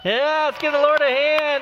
Yeah, let's give the Lord a hand.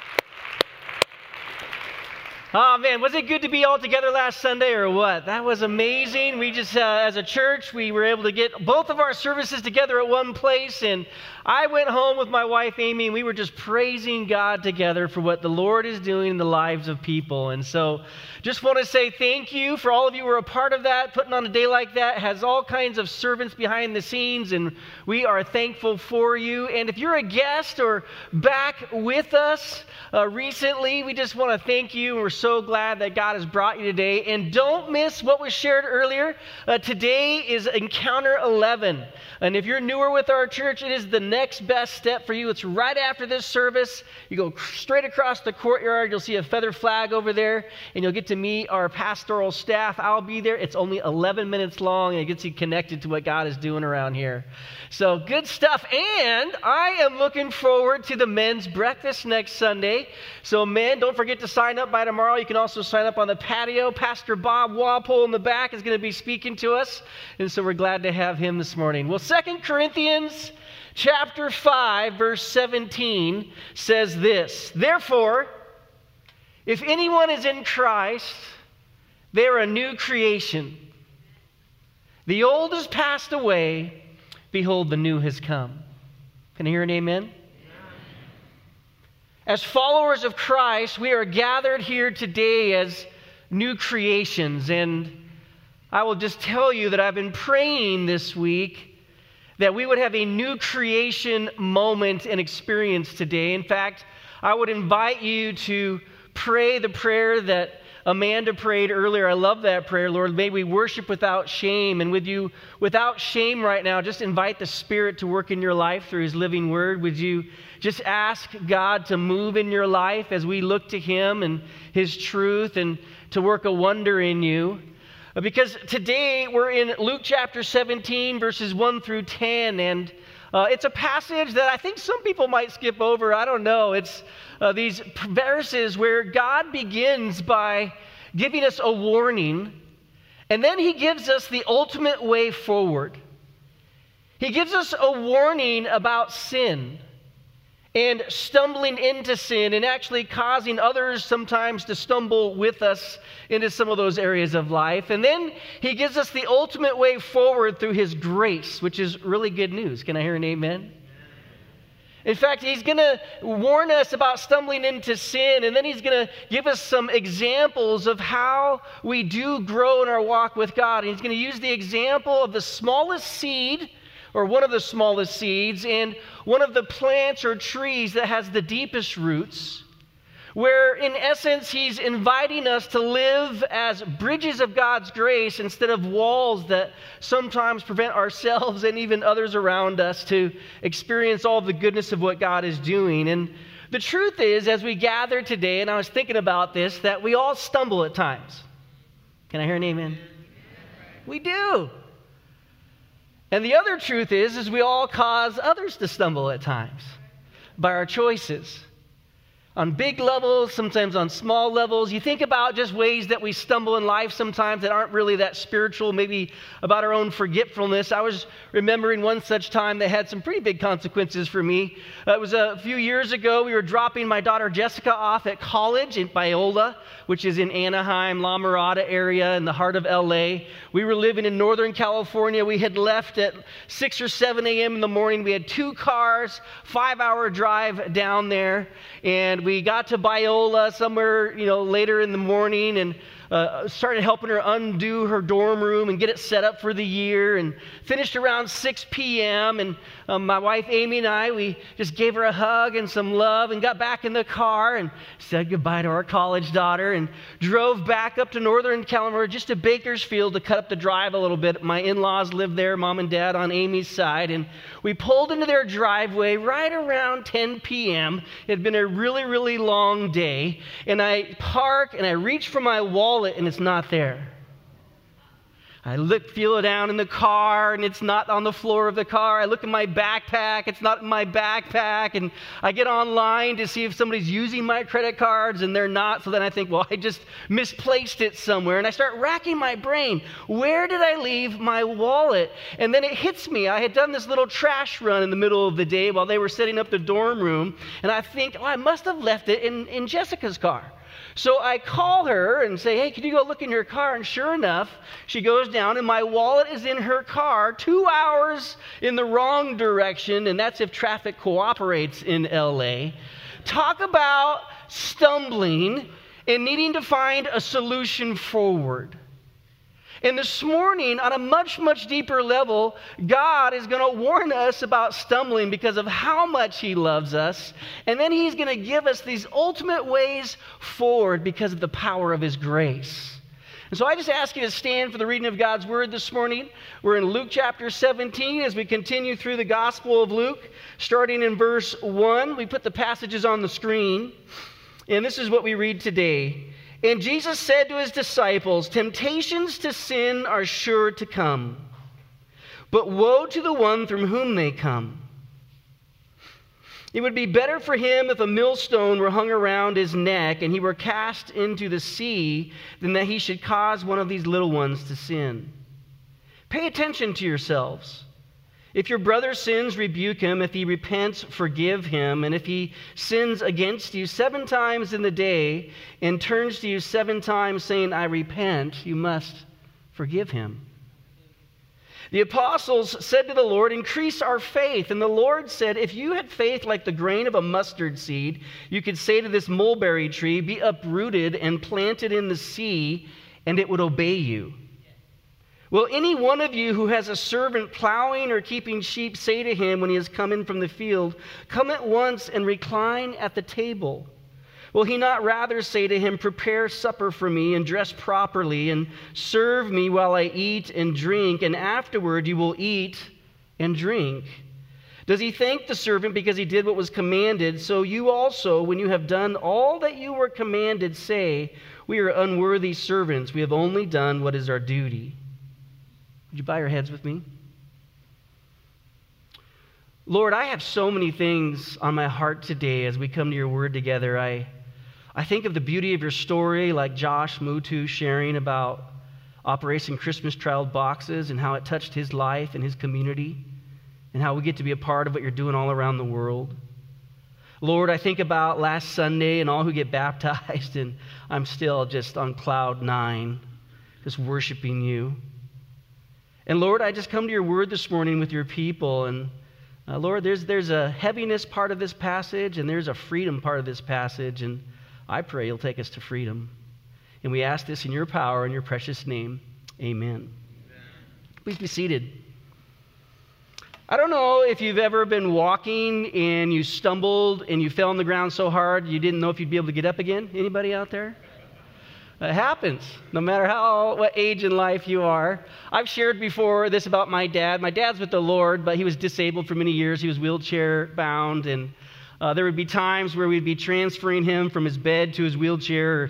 Oh, man, was it good to be all together last Sunday or what? That was amazing. We just, as a church, we were able to get both of our services together at one place, and I went home with my wife, Amy, and we were just praising God together for what the Lord is doing in the lives of people. And so just want to say thank you for all of you who are a part of that. Putting on a day like that has all kinds of servants behind the scenes, and we are thankful for you. And if you're a guest or back with us recently, we just want to thank you. We're so glad that God has brought you today. And don't miss what was shared earlier. Today is Encounter 11. And if you're newer with our church, it is the next best step for you. It's right after this service. You go straight across the courtyard. You'll see a feather flag over there, and you'll get to meet our pastoral staff. I'll be there. It's only 11 minutes long, and it gets you connected to what God is doing around here. So good stuff. And I am looking forward to the men's breakfast next Sunday. So men, don't forget to sign up by tomorrow. You can also sign up on the patio. Pastor Bob Walpole in the back is going to be speaking to us, and so we're glad to have him this morning. Well, 2 Corinthians chapter 5, verse 17 says this: Therefore, if anyone is in Christ, they are a new creation. The old has passed away. Behold, the new has come. Can I hear an amen? As followers of Christ, we are gathered here today as new creations. And I will just tell you that I've been praying this week that we would have a new creation moment and experience today. In fact, I would invite you to pray the prayer that Amanda prayed earlier. I love that prayer. Lord, may we worship without shame. And with you, without shame right now, just invite the Spirit to work in your life through His living word. Would you just ask God to move in your life as we look to Him and His truth and to work a wonder in you? Because today we're in Luke chapter 17, verses 1 through 10, and it's a passage that I think some people might skip over. I don't know. It's these verses where God begins by giving us a warning, and then He gives us the ultimate way forward. He gives us a warning about sin and stumbling into sin and actually causing others sometimes to stumble with us into some of those areas of life. And then He gives us the ultimate way forward through His grace, which is really good news. Can I hear an amen? In fact, He's going to warn us about stumbling into sin, and then He's going to give us some examples of how we do grow in our walk with God. And He's going to use the example of the smallest seed, or one of the smallest seeds, and one of the plants or trees that has the deepest roots, where in essence He's inviting us to live as bridges of God's grace instead of walls that sometimes prevent ourselves and even others around us to experience all the goodness of what God is doing. And the truth is, as we gather today, and I was thinking about this, that we all stumble at times. Can I hear an amen? We do. And the other truth is we all cause others to stumble at times by our choices. On big levels, sometimes on small levels. You think about just ways that we stumble in life sometimes that aren't really that spiritual, maybe about our own forgetfulness. I was remembering one such time that had some pretty big consequences for me. It was a few years ago. We were dropping my daughter Jessica off at college in Biola, which is in Anaheim, La Mirada area in the heart of LA. We were living in Northern California. We had left at 6 or 7 a.m. in the morning. We had 2 cars, 5-hour drive down there, and we got to Biola somewhere, later in the morning, and started helping her undo her dorm room and get it set up for the year, and finished around 6 p.m. And my wife Amy and I, we just gave her a hug and some love and got back in the car and said goodbye to our college daughter and drove back up to Northern California, just to Bakersfield, to cut up the drive a little bit. My in-laws lived there, Mom and Dad on Amy's side, and we pulled into their driveway right around 10 p.m. It had been a really, really long day, and I park and I reach for my wallet and it's not there. I feel it down in the car, and it's not on the floor of the car. I look in my backpack, it's not in my backpack. And I get online to see if somebody's using my credit cards, and they're not. So then I think, well, I just misplaced it somewhere. And I start racking my brain. Where did I leave my wallet? And then it hits me. I had done this little trash run in the middle of the day while they were setting up the dorm room. And I think, I must have left it in Jessica's car. So I call her and say, hey, can you go look in your car? And sure enough, she goes down and my wallet is in her car 2 hours in the wrong direction. And that's if traffic cooperates in LA. Talk about stumbling and needing to find a solution forward. And this morning, on a much, much deeper level, God is going to warn us about stumbling because of how much He loves us. And then He's going to give us these ultimate ways forward because of the power of His grace. And so I just ask you to stand for the reading of God's Word this morning. We're in Luke chapter 17 as we continue through the Gospel of Luke, starting in verse 1. We put the passages on the screen. And this is what we read today. And Jesus said to His disciples, temptations to sin are sure to come, but woe to the one from whom they come. It would be better for him if a millstone were hung around his neck and he were cast into the sea than that he should cause one of these little ones to sin. Pay attention to yourselves. If your brother sins, rebuke him. If he repents, forgive him. And if he sins against you 7 times in the day and turns to you 7 times saying, I repent, you must forgive him. The apostles said to the Lord, increase our faith. And the Lord said, if you had faith like the grain of a mustard seed, you could say to this mulberry tree, be uprooted and planted in the sea, and it would obey you. Will any one of you who has a servant plowing or keeping sheep say to him when he has come in from the field, come at once and recline at the table? Will he not rather say to him, prepare supper for me and dress properly and serve me while I eat and drink, and afterward you will eat and drink? Does he thank the servant because he did what was commanded? So you also, when you have done all that you were commanded, say, we are unworthy servants. We have only done what is our duty. Would you bow your heads with me? Lord, I have so many things on my heart today as we come to your word together. I think of the beauty of your story, like Josh Mutu sharing about Operation Christmas Child Boxes and how it touched his life and his community and how we get to be a part of what you're doing all around the world. Lord, I think about last Sunday and all who get baptized, and I'm still just on cloud 9, just worshiping you. And Lord, I just come to your word this morning with your people. And Lord, there's a heaviness part of this passage, and there's a freedom part of this passage. And I pray you'll take us to freedom. And we ask this in your power and your precious name. Amen. Amen. Please be seated. I don't know if you've ever been walking and you stumbled and you fell on the ground so hard you didn't know if you'd be able to get up again. Anybody out there? It happens, no matter what age in life you are. I've shared before this about my dad. My dad's with the Lord, but he was disabled for many years. He was wheelchair bound, and there would be times where we'd be transferring him from his bed to his wheelchair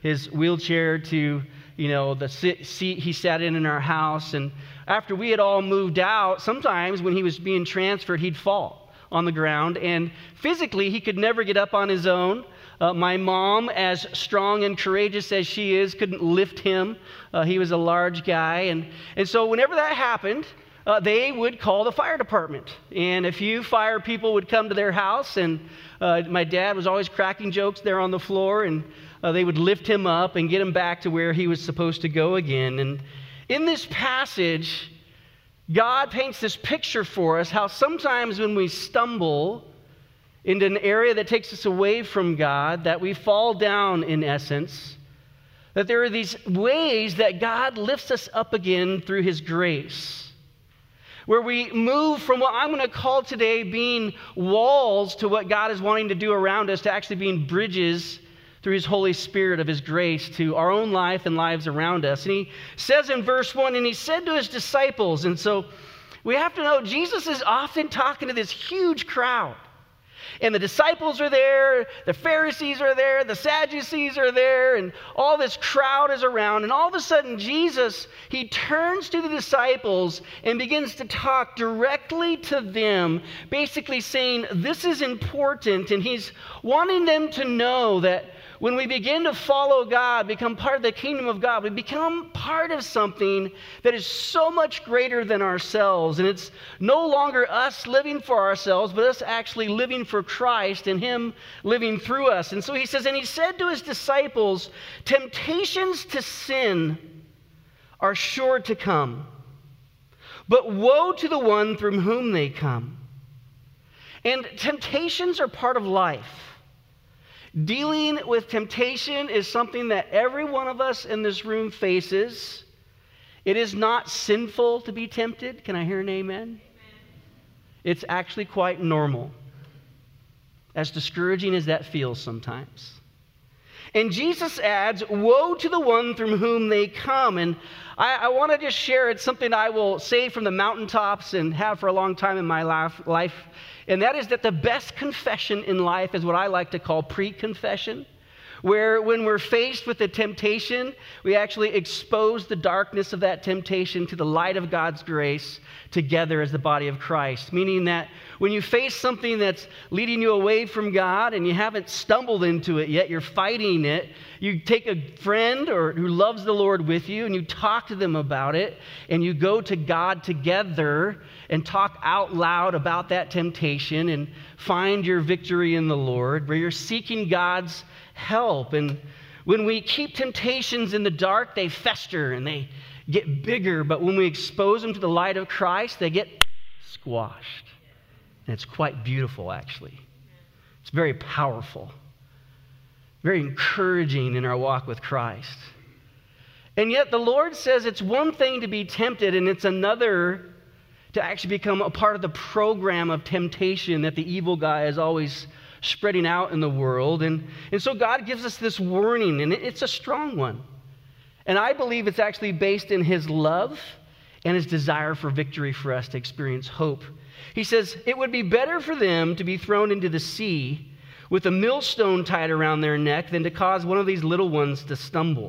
to, the seat he sat in our house. And after we had all moved out, sometimes when he was being transferred, he'd fall on the ground, and physically he could never get up on his own. My mom, as strong and courageous as she is, couldn't lift him. He was a large guy. And so whenever that happened, they would call the fire department. And a few fire people would come to their house, and my dad was always cracking jokes there on the floor, and they would lift him up and get him back to where he was supposed to go again. And in this passage, God paints this picture for us how sometimes when we stumble into an area that takes us away from God, that we fall down in essence, that there are these ways that God lifts us up again through His grace, where we move from what I'm going to call today being walls to what God is wanting to do around us, to actually being bridges through His Holy Spirit of His grace to our own life and lives around us. And He says in verse 1, and He said to His disciples, and so we have to know Jesus is often talking to this huge crowd. And the disciples are there, the Pharisees are there, the Sadducees are there, and all this crowd is around. And all of a sudden, Jesus, he turns to the disciples and begins to talk directly to them, basically saying, this is important. And he's wanting them to know that when we begin to follow God, become part of the kingdom of God, we become part of something that is so much greater than ourselves. And it's no longer us living for ourselves, but us actually living for Christ and Him living through us. And so he says, and he said to his disciples, temptations to sin are sure to come, but woe to the one through whom they come. And temptations are part of life. Dealing with temptation is something that every one of us in this room faces. It is not sinful to be tempted. Can I hear an amen? Amen. It's actually quite normal, as discouraging as that feels sometimes. And Jesus adds, woe to the one through whom they come. And I want to just share, it's something I will say from the mountaintops and have for a long time in my life. And that is that the best confession in life is what I like to call pre-confession, where when we're faced with a temptation, we actually expose the darkness of that temptation to the light of God's grace together as the body of Christ. Meaning that when you face something that's leading you away from God and you haven't stumbled into it yet, you're fighting it, you take a friend or who loves the Lord with you and you talk to them about it and you go to God together and talk out loud about that temptation and find your victory in the Lord, where you're seeking God's help. And when we keep temptations in the dark, they fester and they get bigger. But when we expose them to the light of Christ, they get squashed. And it's quite beautiful, actually. It's very powerful, very encouraging in our walk with Christ. And yet the Lord says it's one thing to be tempted, and it's another to actually become a part of the program of temptation that the evil guy is always spreading out in the world. And so God gives us this warning, and it's a strong one. And I believe it's actually based in His love and His desire for victory for us to experience hope. He says, it would be better for them to be thrown into the sea with a millstone tied around their neck than to cause one of these little ones to stumble.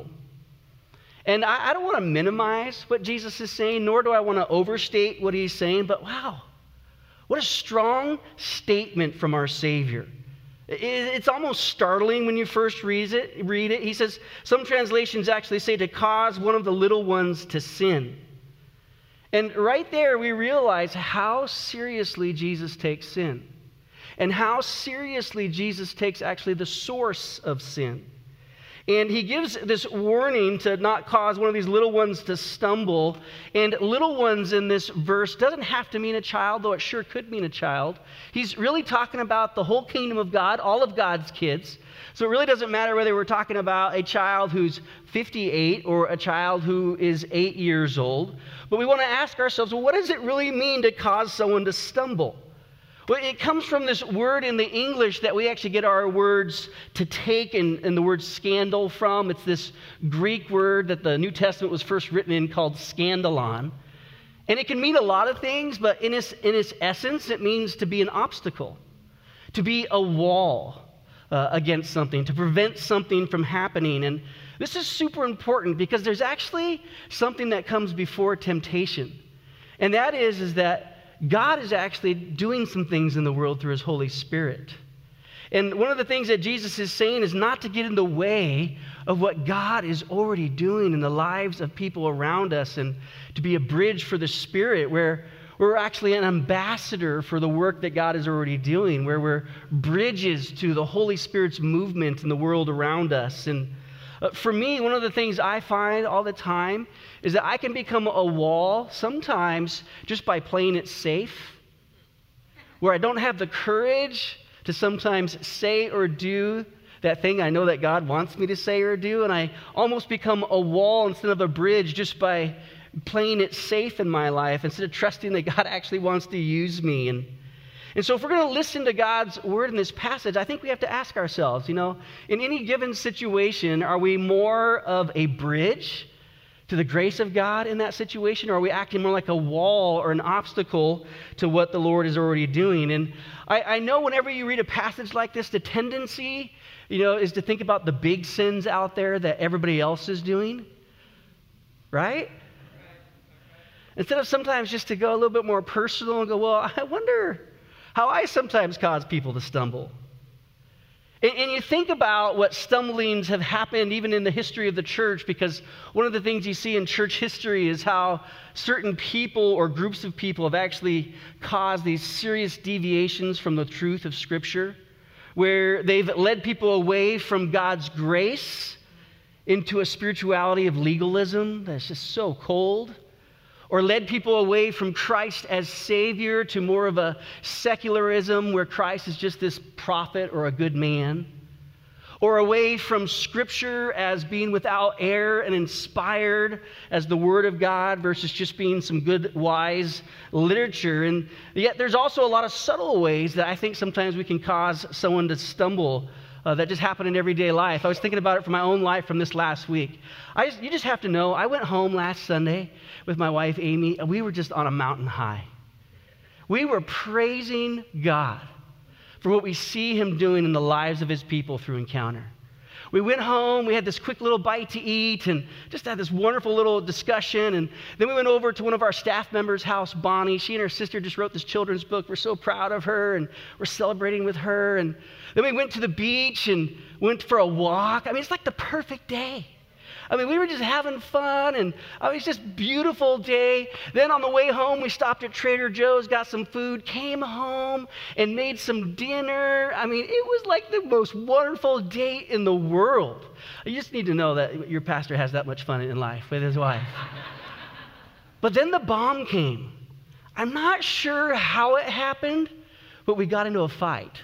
And I don't want to minimize what Jesus is saying, nor do I want to overstate what He's saying, but wow, what a strong statement from our Savior. It's almost startling when you first read it. He says, some translations actually say to cause one of the little ones to sin. And right there we realize how seriously Jesus takes sin and how seriously Jesus takes actually the source of sin. And He gives this warning to not cause one of these little ones to stumble. And little ones in this verse doesn't have to mean a child, though it sure could mean a child. He's really talking about the whole kingdom of God, all of God's kids. So it really doesn't matter whether we're talking about a child who's 58 or a child who is 8 years old. But we want to ask ourselves, well, what does it really mean to cause someone to stumble? Well, it comes from this word in the English that we actually get our words to take and the word scandal from. It's this Greek word that the New Testament was first written in called scandalon. And it can mean a lot of things, but in its essence, it means to be an obstacle, to be a wall against something, to prevent something from happening. And this is super important because there's actually something that comes before temptation. And that is that God is actually doing some things in the world through His Holy Spirit. And one of the things that Jesus is saying is not to get in the way of what God is already doing in the lives of people around us, and to be a bridge for the Spirit where we're actually an ambassador for the work that God is already doing, where we're bridges to the Holy Spirit's movement in the world around us. And for me, one of the things I find all the time is that I can become a wall sometimes just by playing it safe, where I don't have the courage to sometimes say or do that thing I know that God wants me to say or do, and I almost become a wall instead of a bridge just by playing it safe in my life instead of trusting that God actually wants to use me. And so if we're going to listen to God's word in this passage, I think we have to ask ourselves, in any given situation, are we more of a bridge to the grace of God in that situation, or are we acting more like a wall or an obstacle to what the Lord is already doing? And I know whenever you read a passage like this, the tendency, is to think about the big sins out there that everybody else is doing, right? Instead of sometimes just to go a little bit more personal and go, well, I wonder how I sometimes cause people to stumble. And you think about what stumblings have happened even in the history of the church, because one of the things you see in church history is how certain people or groups of people have actually caused these serious deviations from the truth of Scripture, where they've led people away from God's grace into a spirituality of legalism that's just so cold, or led people away from Christ as Savior to more of a secularism where Christ is just this prophet or a good man, or away from Scripture as being without error and inspired as the Word of God versus just being some good, wise literature. And yet there's also a lot of subtle ways that I think sometimes we can cause someone to stumble that just happen in everyday life. I was thinking about it from my own life from this last week. You just have to know, I went home last Sunday with my wife, Amy, and we were just on a mountain high. We were praising God for what we see Him doing in the lives of His people through Encounter. We went home, we had this quick little bite to eat, and just had this wonderful little discussion. And then we went over to one of our staff members' house, Bonnie. She and her sister just wrote this children's book. We're so proud of her, and we're celebrating with her. And then we went to the beach and went for a walk. I mean, it's like the perfect day. I mean, we were just having fun, and it was just a beautiful day. Then on the way home, we stopped at Trader Joe's, got some food, came home, and made some dinner. I mean, it was like the most wonderful day in the world. You just need to know that your pastor has that much fun in life with his wife. But then the bomb came. I'm not sure how it happened, but we got into a fight.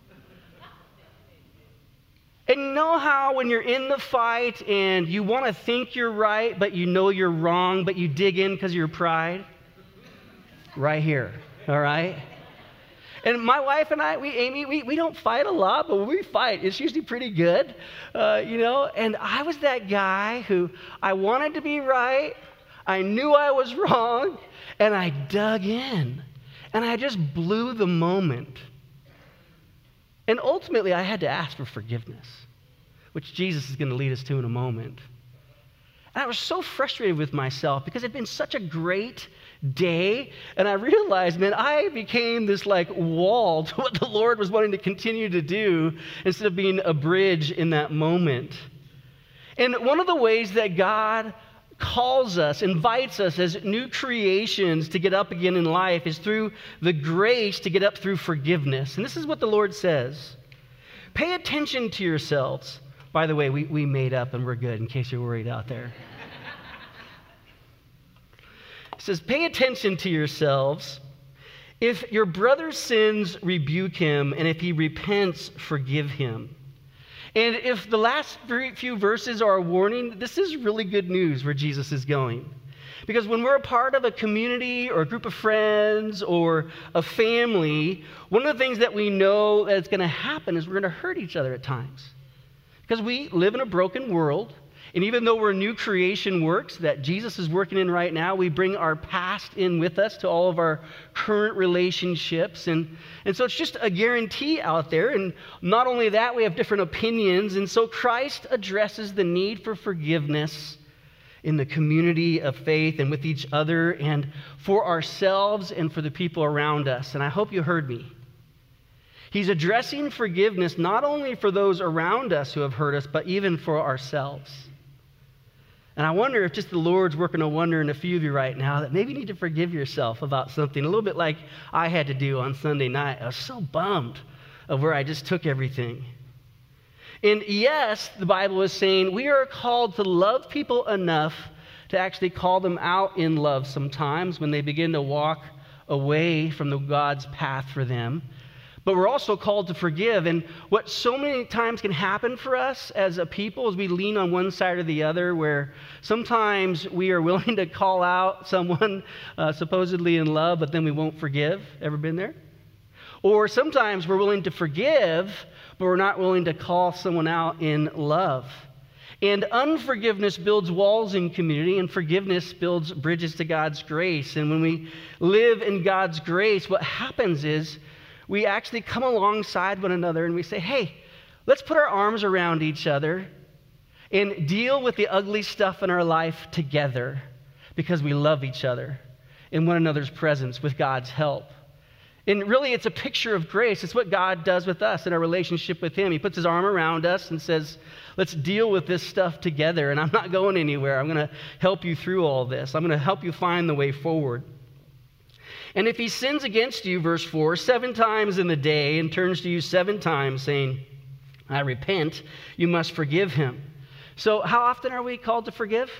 And you know how when you're in the fight and you want to think you're right, but you know you're wrong, but you dig in because of your pride? Right here, all right? And my wife and I, Amy, we don't fight a lot, but when we fight, it's usually pretty good, And I was that guy who I wanted to be right, I knew I was wrong, and I dug in. And I just blew the moment. And ultimately, I had to ask for forgiveness, which Jesus is going to lead us to in a moment. And I was so frustrated with myself because it had been such a great day, and I realized, man, I became this wall to what the Lord was wanting to continue to do instead of being a bridge in that moment. And one of the ways that God calls us, invites us as new creations to get up again in life is through the grace to get up through forgiveness. And this is what the Lord says. Pay attention to yourselves. By the way, we made up and we're good in case you're worried out there. It says, pay attention to yourselves. If your brother sins, rebuke him, and if he repents, forgive him. And if the last few verses are a warning, this is really good news where Jesus is going. Because when we're a part of a community or a group of friends or a family, one of the things that we know that's going to happen is we're going to hurt each other at times. Because we live in a broken world. And even though we're new creation works that Jesus is working in right now, we bring our past in with us to all of our current relationships. And so it's just a guarantee out there. And not only that, we have different opinions. And so Christ addresses the need for forgiveness in the community of faith and with each other and for ourselves and for the people around us. And I hope you heard me. He's addressing forgiveness not only for those around us who have hurt us, but even for ourselves. And I wonder if just the Lord's working a wonder in a few of you right now that maybe you need to forgive yourself about something, a little bit like I had to do on Sunday night. I was so bummed of where I just took everything. And yes, the Bible is saying we are called to love people enough to actually call them out in love sometimes when they begin to walk away from the God's path for them. But we're also called to forgive. And what so many times can happen for us as a people is we lean on one side or the other, where sometimes we are willing to call out someone supposedly in love, but then we won't forgive. Ever been there? Or sometimes we're willing to forgive, but we're not willing to call someone out in love. And unforgiveness builds walls in community, and forgiveness builds bridges to God's grace. And when we live in God's grace, what happens is we actually come alongside one another and we say, hey, let's put our arms around each other and deal with the ugly stuff in our life together because we love each other in one another's presence with God's help. And really, it's a picture of grace. It's what God does with us in our relationship with Him. He puts His arm around us and says, let's deal with this stuff together. And I'm not going anywhere. I'm going to help you through all this. I'm going to help you find the way forward. And if he sins against you, verse 4, 7 times in the day and turns to you 7 times saying, I repent, you must forgive him. So how often are we called to forgive?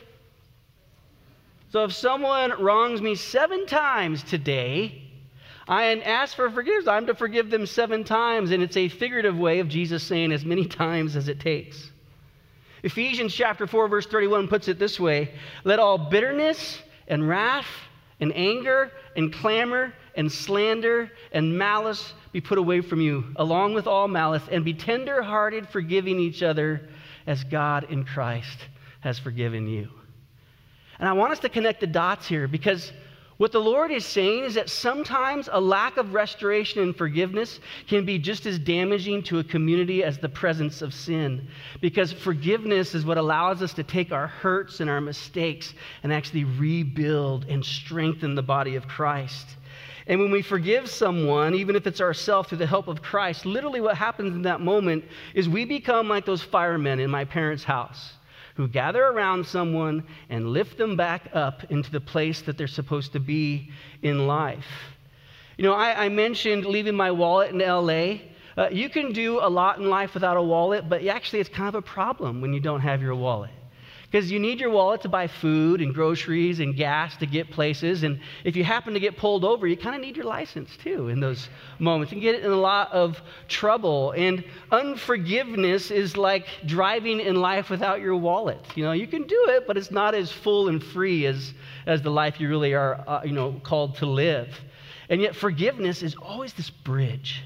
So if someone wrongs me 7 times today, I ask for forgiveness, I'm to forgive them 7 times. And it's a figurative way of Jesus saying as many times as it takes. Ephesians chapter 4, verse 31 puts it this way, let all bitterness and wrath and anger and clamor and slander and malice be put away from you, along with all malice, and be tender-hearted, forgiving each other as God in Christ has forgiven you. And I want us to connect the dots here because what the Lord is saying is that sometimes a lack of restoration and forgiveness can be just as damaging to a community as the presence of sin. Because forgiveness is what allows us to take our hurts and our mistakes and actually rebuild and strengthen the body of Christ. And when we forgive someone, even if it's ourselves through the help of Christ, literally what happens in that moment is we become like those firemen in my parents' house, who gather around someone and lift them back up into the place that they're supposed to be in life. You know, I mentioned leaving my wallet in L.A. You can do a lot in life without a wallet, but actually it's kind of a problem when you don't have your wallet. Because you need your wallet to buy food and groceries and gas to get places. And if you happen to get pulled over, you kind of need your license too in those moments. You can get in a lot of trouble. And unforgiveness is like driving in life without your wallet. You know, you can do it, but it's not as full and free as the life you really are, called to live. And yet forgiveness is always this bridge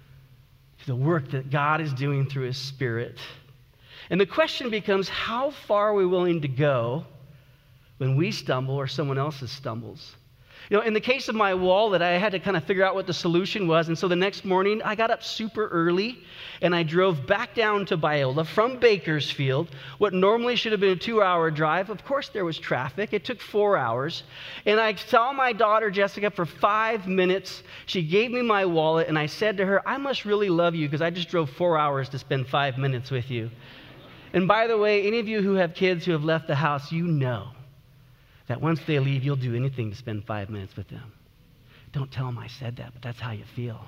to the work that God is doing through His Spirit. And the question becomes, how far are we willing to go when we stumble or someone else stumbles? You know, in the case of my wallet, I had to kind of figure out what the solution was. And so the next morning, I got up super early, and I drove back down to Biola from Bakersfield, what normally should have been a 2-hour drive. Of course, there was traffic. It took 4 hours. And I saw my daughter, Jessica, for 5 minutes. She gave me my wallet, and I said to her, I must really love you because I just drove 4 hours to spend 5 minutes with you. And by the way, any of you who have kids who have left the house, you know that once they leave, you'll do anything to spend 5 minutes with them. Don't tell them I said that, but that's how you feel.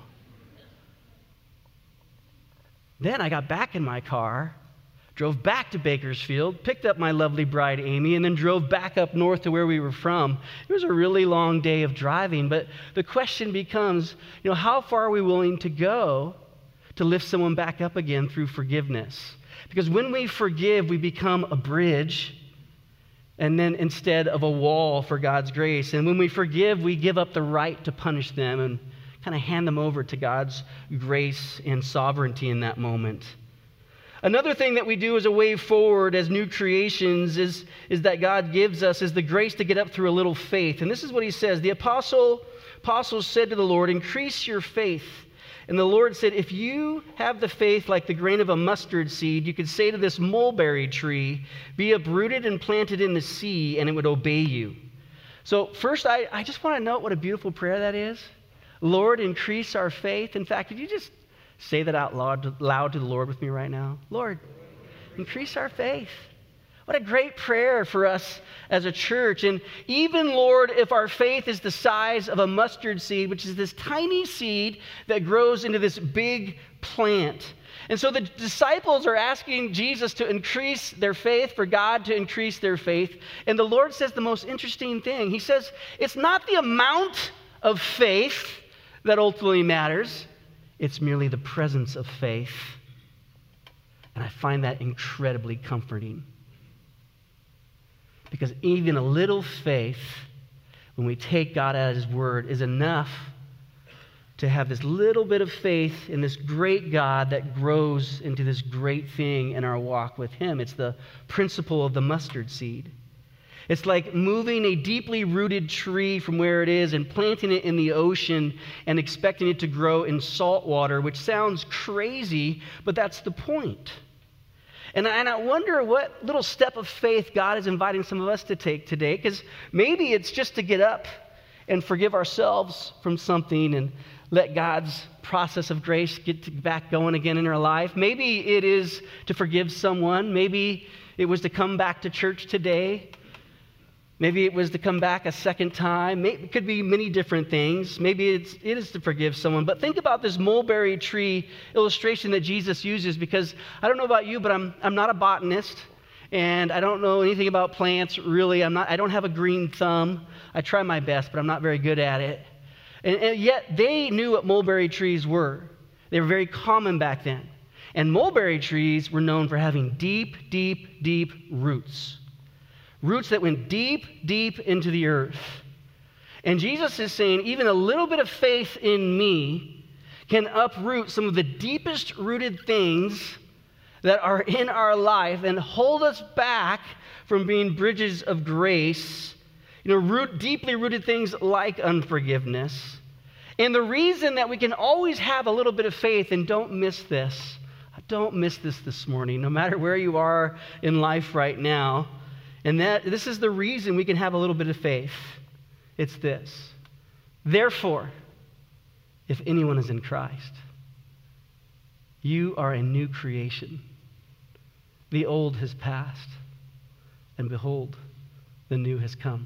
Then I got back in my car, drove back to Bakersfield, picked up my lovely bride, Amy, and then drove back up north to where we were from. It was a really long day of driving, but the question becomes, how far are we willing to go to lift someone back up again through forgiveness? Because when we forgive, we become a bridge and then instead of a wall for God's grace. And when we forgive, we give up the right to punish them and kind of hand them over to God's grace and sovereignty in that moment. Another thing that we do as a way forward as new creations is that God gives us is the grace to get up through a little faith. And this is what he says. The apostles said to the Lord, increase your faith. And the Lord said, if you have the faith like the grain of a mustard seed, you could say to this mulberry tree, be uprooted and planted in the sea, and it would obey you. So first, I just want to note what a beautiful prayer that is. Lord, increase our faith. In fact, could you just say that out loud to the Lord with me right now? Lord, increase our faith. What a great prayer for us as a church. And even, Lord, if our faith is the size of a mustard seed, which is this tiny seed that grows into this big plant. And so the disciples are asking Jesus to increase their faith, for God to increase their faith. And the Lord says the most interesting thing. He says, it's not the amount of faith that ultimately matters. It's merely the presence of faith. And I find that incredibly comforting. Because even a little faith, when we take God at His word, is enough to have this little bit of faith in this great God that grows into this great thing in our walk with Him. It's the principle of the mustard seed. It's like moving a deeply rooted tree from where it is and planting it in the ocean and expecting it to grow in salt water, which sounds crazy, but that's the point. And I wonder what little step of faith God is inviting some of us to take today, because maybe it's just to get up and forgive ourselves from something and let God's process of grace get back going again in our life. Maybe it is to forgive someone. Maybe it was to come back to church today. Maybe it was to come back a second time. It could be many different things. Maybe it is to forgive someone. But think about this mulberry tree illustration that Jesus uses, because I don't know about you, but I'm not a botanist, and I don't know anything about plants, really. I don't have a green thumb. I try my best, but I'm not very good at it. And yet they knew what mulberry trees were. They were very common back then. And mulberry trees were known for having deep, deep, deep roots. Roots that went deep, deep into the earth. And Jesus is saying, even a little bit of faith in me can uproot some of the deepest rooted things that are in our life and hold us back from being bridges of grace. Deeply rooted things like unforgiveness. And the reason that we can always have a little bit of faith, and don't miss this this morning, no matter where you are in life right now, and this is the reason we can have a little bit of faith. It's this. Therefore, if anyone is in Christ, you are a new creation. The old has passed, and behold, the new has come.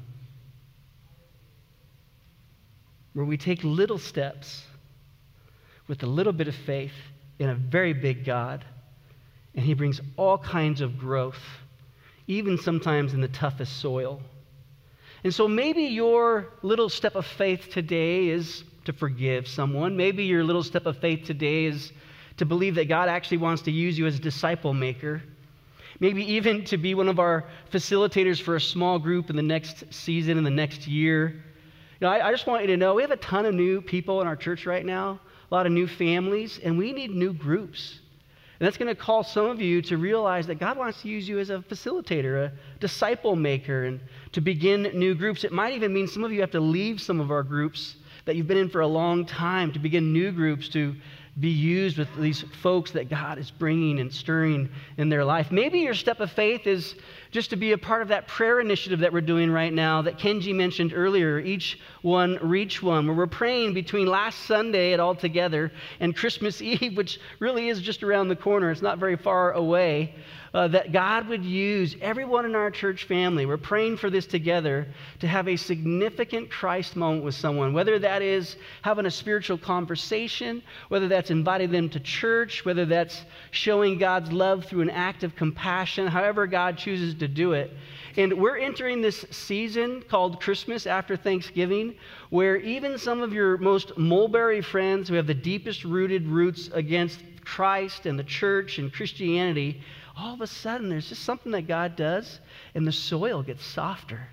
Where we take little steps with a little bit of faith in a very big God, and He brings all kinds of growth, even sometimes in the toughest soil. And so maybe your little step of faith today is to forgive someone. Maybe your little step of faith today is to believe that God actually wants to use you as a disciple maker. Maybe even to be one of our facilitators for a small group in the next season, in the next year. I just want you to know we have a ton of new people in our church right now, a lot of new families, and we need new groups. And that's going to call some of you to realize that God wants to use you as a facilitator, a disciple maker, and to begin new groups. It might even mean some of you have to leave some of our groups that you've been in for a long time to begin new groups to be used with these folks that God is bringing and stirring in their life. Maybe your step of faith is just to be a part of that prayer initiative that we're doing right now that Kenji mentioned earlier, Each One Reach One, where we're praying between last Sunday at All Together and Christmas Eve, which really is just around the corner. It's not very far away. That God would use everyone in our church family. We're praying for this together to have a significant Christ moment with someone, whether that is having a spiritual conversation, whether that's inviting them to church, whether that's showing God's love through an act of compassion, however God chooses to do it. And we're entering this season called Christmas after Thanksgiving, where even some of your most mulberry friends who have the deepest rooted roots against Christ and the church and Christianity, all of a sudden there's just something that God does and the soil gets softer.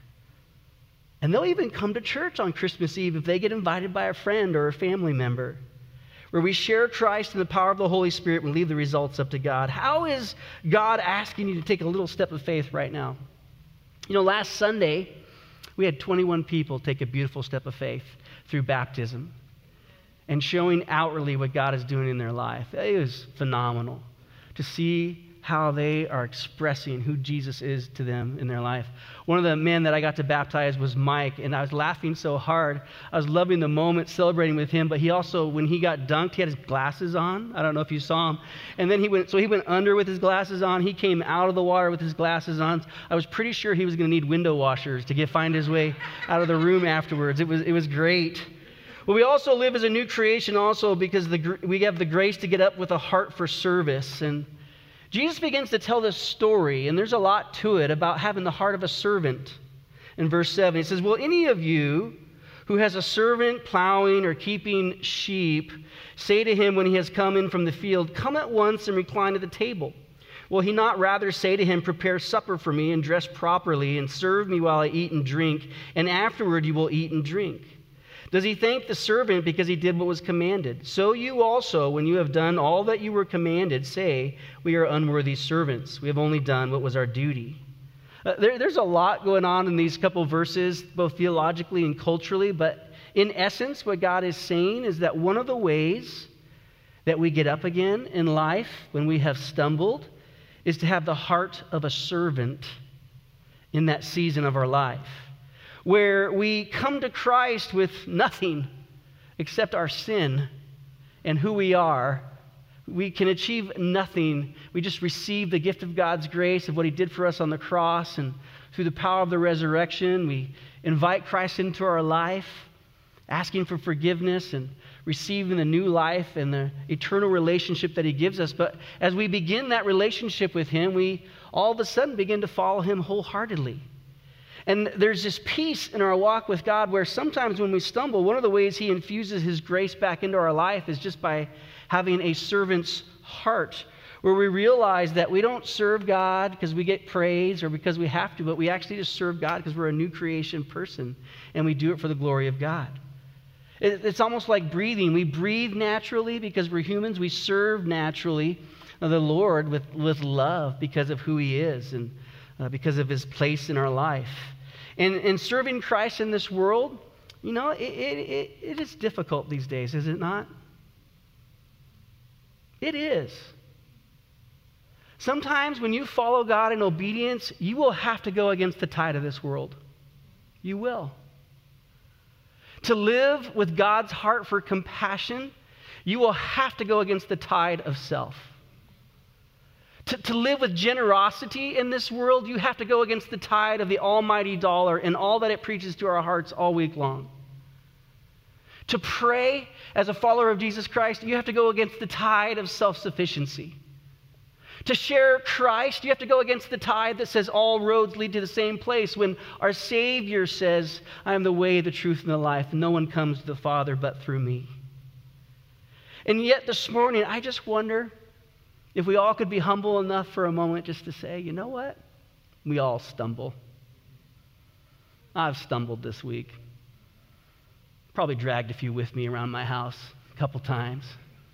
And they'll even come to church on Christmas Eve if they get invited by a friend or a family member, where we share Christ and the power of the Holy Spirit and leave the results up to God. How is God asking you to take a little step of faith right now? Last Sunday, we had 21 people take a beautiful step of faith through baptism and showing outwardly what God is doing in their life. It was phenomenal to see how they are expressing who Jesus is to them in their life. One of the men that I got to baptize was Mike, and I was laughing so hard. I was loving the moment, celebrating with him, but he also, when he got dunked, he had his glasses on. I don't know if you saw him. And then he went under with his glasses on. He came out of the water with his glasses on. I was pretty sure he was going to need window washers to find his way out of the room afterwards. It was great. Well, we also live as a new creation also because we have the grace to get up with a heart for service. And Jesus begins to tell this story, and there's a lot to it, about having the heart of a servant. In verse 7, he says, "Will any of you who has a servant plowing or keeping sheep say to him when he has come in from the field, 'Come at once and recline at the table'? Will he not rather say to him, 'Prepare supper for me and dress properly and serve me while I eat and drink, and afterward you will eat and drink'? Does he thank the servant because he did what was commanded? So you also, when you have done all that you were commanded, say, we are unworthy servants. We have only done what was our duty. There's a lot going on in these couple verses, both theologically and culturally, but in essence, what God is saying is that one of the ways that we get up again in life when we have stumbled is to have the heart of a servant in that season of our life, where we come to Christ with nothing except our sin and who we are. We can achieve nothing. We just receive the gift of God's grace of what he did for us on the cross, and through the power of the resurrection, we invite Christ into our life, asking for forgiveness and receiving the new life and the eternal relationship that he gives us. But as we begin that relationship with him, we all of a sudden begin to follow him wholeheartedly. And there's this peace in our walk with God where sometimes when we stumble, one of the ways he infuses his grace back into our life is just by having a servant's heart, where we realize that we don't serve God because we get praise or because we have to, but we actually just serve God because we're a new creation person, and we do it for the glory of God. It's almost like breathing. We breathe naturally because we're humans. We serve naturally the Lord with love because of who he is and because of his place in our life. And serving Christ in this world, you know, it is difficult these days, is it not? It is. Sometimes when you follow God in obedience, you will have to go against the tide of this world. You will. To live with God's heart for compassion, you will have to go against the tide of self. To live with generosity in this world, you have to go against the tide of the almighty dollar and all that it preaches to our hearts all week long. To pray as a follower of Jesus Christ, you have to go against the tide of self-sufficiency. To share Christ, you have to go against the tide that says all roads lead to the same place, when our Savior says, I am the way, the truth, and the life. No one comes to the Father but through me. And yet this morning, I just wonder if we all could be humble enough for a moment just to say, you know what? We all stumble. I've stumbled this week. Probably dragged a few with me around my house a couple times.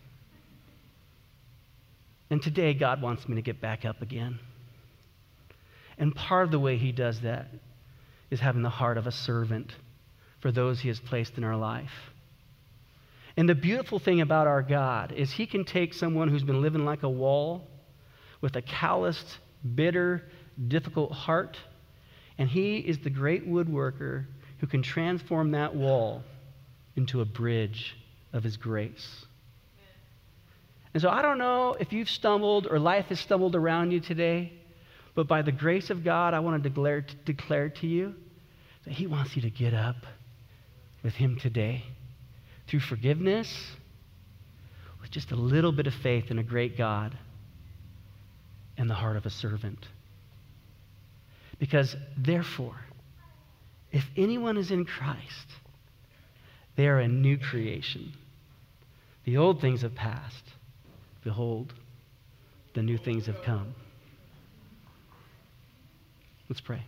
And today, God wants me to get back up again. And part of the way he does that is having the heart of a servant for those he has placed in our life. And the beautiful thing about our God is he can take someone who's been living like a wall with a calloused, bitter, difficult heart, and he is the great woodworker who can transform that wall into a bridge of his grace. And so I don't know if you've stumbled or life has stumbled around you today, but by the grace of God, I want to declare to you that he wants you to get up with him today through forgiveness, with just a little bit of faith in a great God and the heart of a servant. Because therefore, if anyone is in Christ, they are a new creation. The old things have passed. Behold, the new things have come. Let's pray.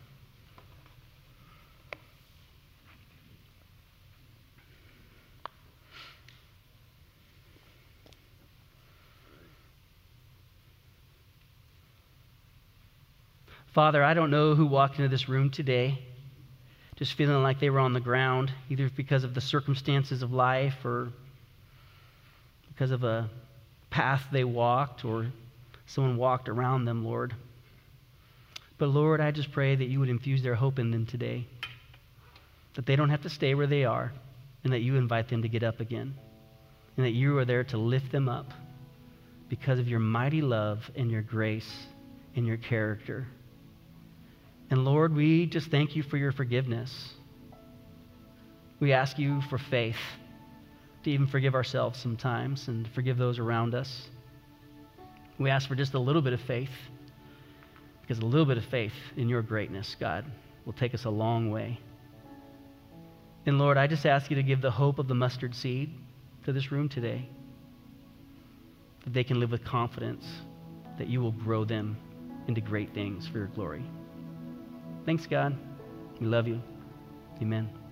Father, I don't know who walked into this room today just feeling like they were on the ground, either because of the circumstances of life or because of a path they walked or someone walked around them, Lord. But Lord, I just pray that you would infuse their hope in them today, that they don't have to stay where they are, and that you invite them to get up again, and that you are there to lift them up because of your mighty love and your grace and your character. And Lord, we just thank you for your forgiveness. We ask you for faith to even forgive ourselves sometimes and forgive those around us. We ask for just a little bit of faith, because a little bit of faith in your greatness, God, will take us a long way. And Lord, I just ask you to give the hope of the mustard seed to this room today, that they can live with confidence that you will grow them into great things for your glory. Thanks, God. We love you. Amen.